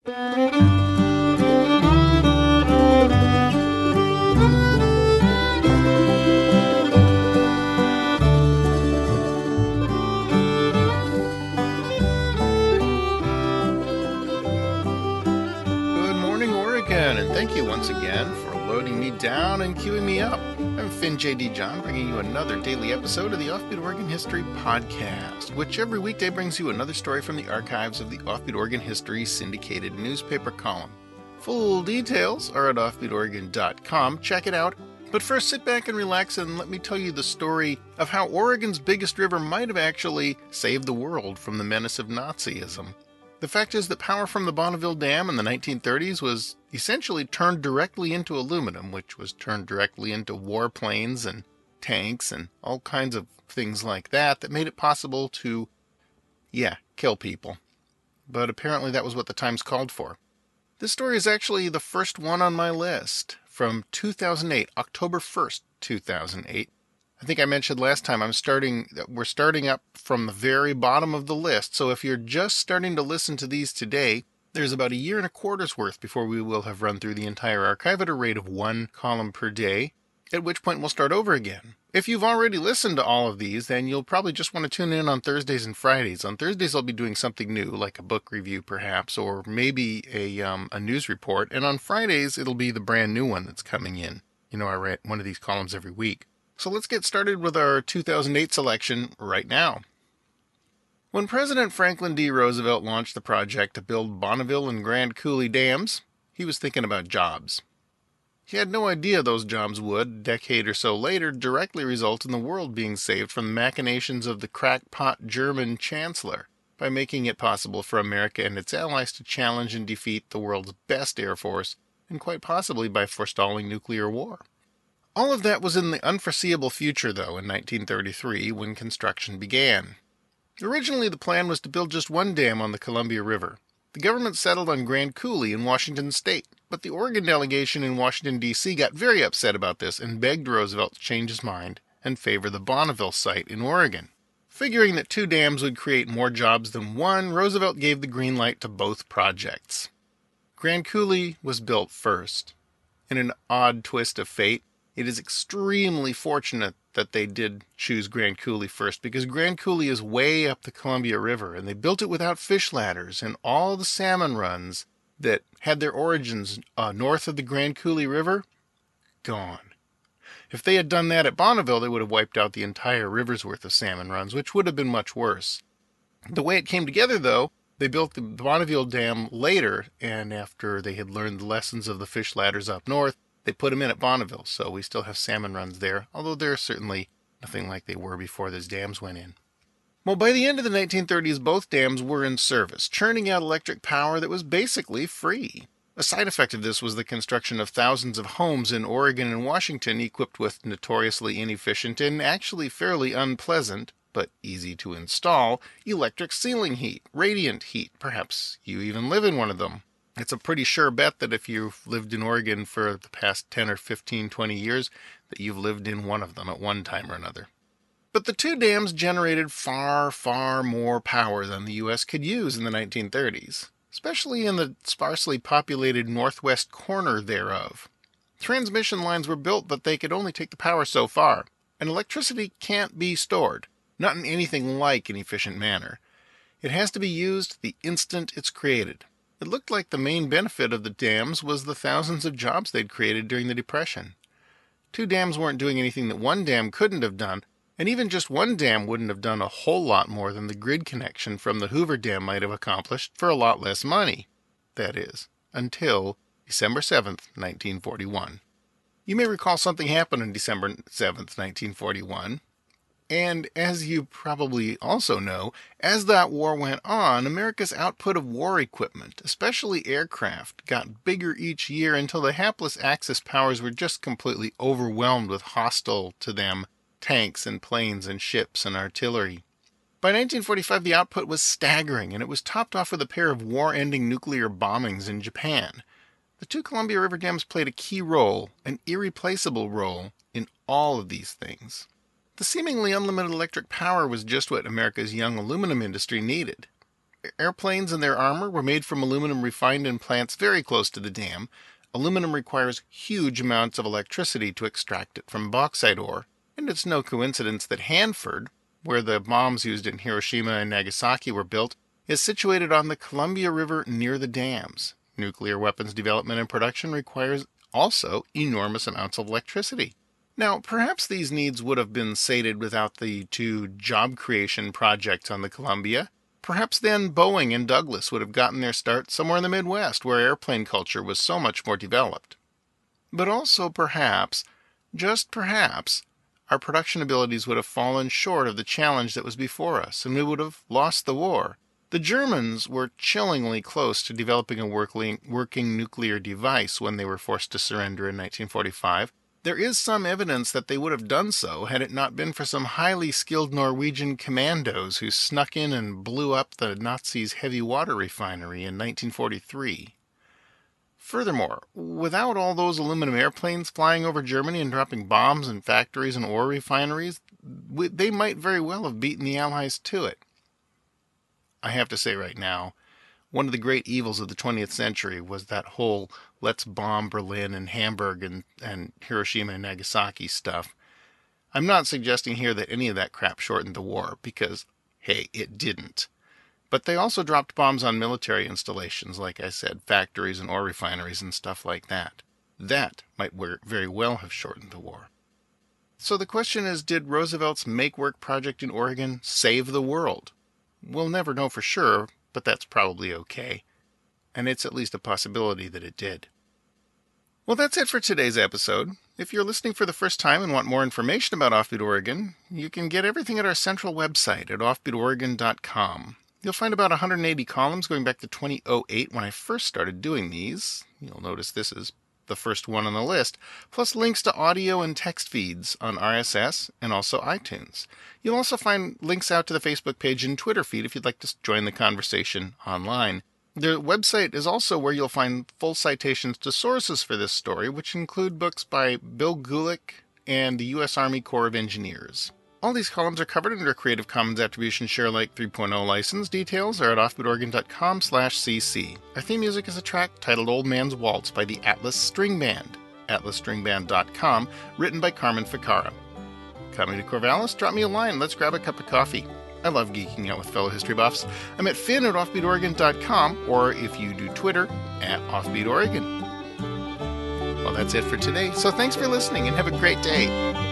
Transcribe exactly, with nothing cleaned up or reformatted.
Good morning, Oregon, and thank you once again for loading me down and queuing me up. I'm Finn J D. John, bringing you another daily episode of the Offbeat Oregon History Podcast, which every weekday brings you another story from the archives of the Offbeat Oregon History syndicated newspaper column. Full details are at offbeat oregon dot com. Check it out. But first, sit back and relax and let me tell you the story of how Oregon's biggest river might have actually saved the world from the menace of Nazism. The fact is that power from the Bonneville Dam in the nineteen thirties was essentially turned directly into aluminum, which was turned directly into warplanes and tanks and all kinds of things like that that made it possible to, yeah, kill people. But apparently that was what the times called for. This story is actually the first one on my list from two thousand eight, October first, two thousand eight. I think I mentioned last time I'm starting, we're starting up from the very bottom of the list. So if you're just starting to listen to these today, there's about a year and a quarter's worth before we will have run through the entire archive at a rate of one column per day, at which point we'll start over again. If you've already listened to all of these, then you'll probably just want to tune in on Thursdays and Fridays. On Thursdays, I'll be doing something new, like a book review perhaps, or maybe a um, a news report. And on Fridays, it'll be the brand new one that's coming in. You know, I write one of these columns every week. So let's get started with our two thousand eight selection right now. When President Franklin D. Roosevelt launched the project to build Bonneville and Grand Coulee dams, he was thinking about jobs. He had no idea those jobs would, a decade or so later, directly result in the world being saved from the machinations of the crackpot German chancellor by making it possible for America and its allies to challenge and defeat the world's best air force, and quite possibly by forestalling nuclear war. All of that was in the unforeseeable future, though, in nineteen thirty-three, when construction began. Originally, the plan was to build just one dam on the Columbia River. The government settled on Grand Coulee in Washington state, but the Oregon delegation in Washington, D C got very upset about this and begged Roosevelt to change his mind and favor the Bonneville site in Oregon. Figuring that two dams would create more jobs than one, Roosevelt gave the green light to both projects. Grand Coulee was built first. In an odd twist of fate, it is extremely fortunate that they did choose Grand Coulee first, because Grand Coulee is way up the Columbia River, and they built it without fish ladders, and all the salmon runs that had their origins uh, north of the Grand Coulee River, gone. If they had done that at Bonneville, they would have wiped out the entire river's worth of salmon runs, which would have been much worse. The way it came together, though, they built the Bonneville Dam later, and after they had learned the lessons of the fish ladders up north, they put them in at Bonneville, so we still have salmon runs there, although they're certainly nothing like they were before those dams went in. Well, by the end of the nineteen thirties, both dams were in service, churning out electric power that was basically free. A side effect of this was the construction of thousands of homes in Oregon and Washington equipped with notoriously inefficient and actually fairly unpleasant, but easy to install, electric ceiling heat, radiant heat. Perhaps you even live in one of them. It's a pretty sure bet that if you've lived in Oregon for the past ten or fifteen, twenty years, that you've lived in one of them at one time or another. But the two dams generated far, far more power than the U S could use in the nineteen thirties, especially in the sparsely populated northwest corner thereof. Transmission lines were built, but they could only take the power so far, and electricity can't be stored, not in anything like an efficient manner. It has to be used the instant it's created. It looked like the main benefit of the dams was the thousands of jobs they'd created during the Depression. Two dams weren't doing anything that one dam couldn't have done, and even just one dam wouldn't have done a whole lot more than the grid connection from the Hoover Dam might have accomplished for a lot less money. That is, until December seventh, nineteen forty-one. You may recall something happened on December seventh, nineteen forty-one. And as you probably also know, as that war went on, America's output of war equipment, especially aircraft, got bigger each year until the hapless Axis powers were just completely overwhelmed with hostile to them tanks and planes and ships and artillery. By nineteen forty-five, the output was staggering, and it was topped off with a pair of war-ending nuclear bombings in Japan. The two Columbia River dams played a key role, an irreplaceable role, in all of these things. The seemingly unlimited electric power was just what America's young aluminum industry needed. airplanes and their armor were made from aluminum refined in plants very close to the dam, aluminum requires huge amounts of electricity to extract it from bauxite ore, and it's no coincidence that Hanford, where the bombs used in Hiroshima and Nagasaki were built, is situated on the Columbia River near the dams. Nuclear weapons development and production requires also enormous amounts of electricity. Now, perhaps these needs would have been sated without the two job creation projects on the Columbia. Perhaps then Boeing and Douglas would have gotten their start somewhere in the Midwest, where airplane culture was so much more developed. But also perhaps, just perhaps, our production abilities would have fallen short of the challenge that was before us, and we would have lost the war. The Germans were chillingly close to developing a working, working nuclear device when they were forced to surrender in nineteen forty-five. There is some evidence that they would have done so had it not been for some highly skilled Norwegian commandos who snuck in and blew up the Nazis' heavy water refinery in nineteen forty-three. Furthermore, without all those aluminum airplanes flying over Germany and dropping bombs in factories and ore refineries, they might very well have beaten the Allies to it. I have to say right now, one of the great evils of the twentieth century was that whole let's bomb Berlin and Hamburg and, and Hiroshima and Nagasaki stuff. I'm not suggesting here that any of that crap shortened the war, because, hey, it didn't. But they also dropped bombs on military installations, like I said, factories and ore refineries and stuff like that. That might very well have shortened the war. So the question is, did Roosevelt's Make Work project in Oregon save the world? We'll never know for sure, but that's probably okay. And it's at least a possibility that it did. Well, that's it for today's episode. If you're listening for the first time and want more information about Offbeat Oregon, you can get everything at our central website at offbeat oregon dot com. You'll find about one hundred eighty columns going back to two thousand eight when I first started doing these. You'll notice this is the first one on the list, plus links to audio and text feeds on R S S and also iTunes. You'll also find links out to the Facebook page and Twitter feed if you'd like to join the conversation online. The website is also where you'll find full citations to sources for this story, which include books by Bill Gulick and the U S Army Corps of Engineers. All these columns are covered under a Creative Commons Attribution Share Alike three point oh license. Details are at offbeat oregon dot com slash c c. Our theme music is a track titled Old Man's Waltz by the Atlas String Band, atlas string band dot com, written by Carmen Ficarra. Coming to Corvallis? Drop me a line. Let's grab a cup of coffee. I love geeking out with fellow history buffs. I'm at Finn at offbeat oregon dot com, or if you do Twitter, at offbeat oregon. Well, that's it for today, so thanks for listening and have a great day.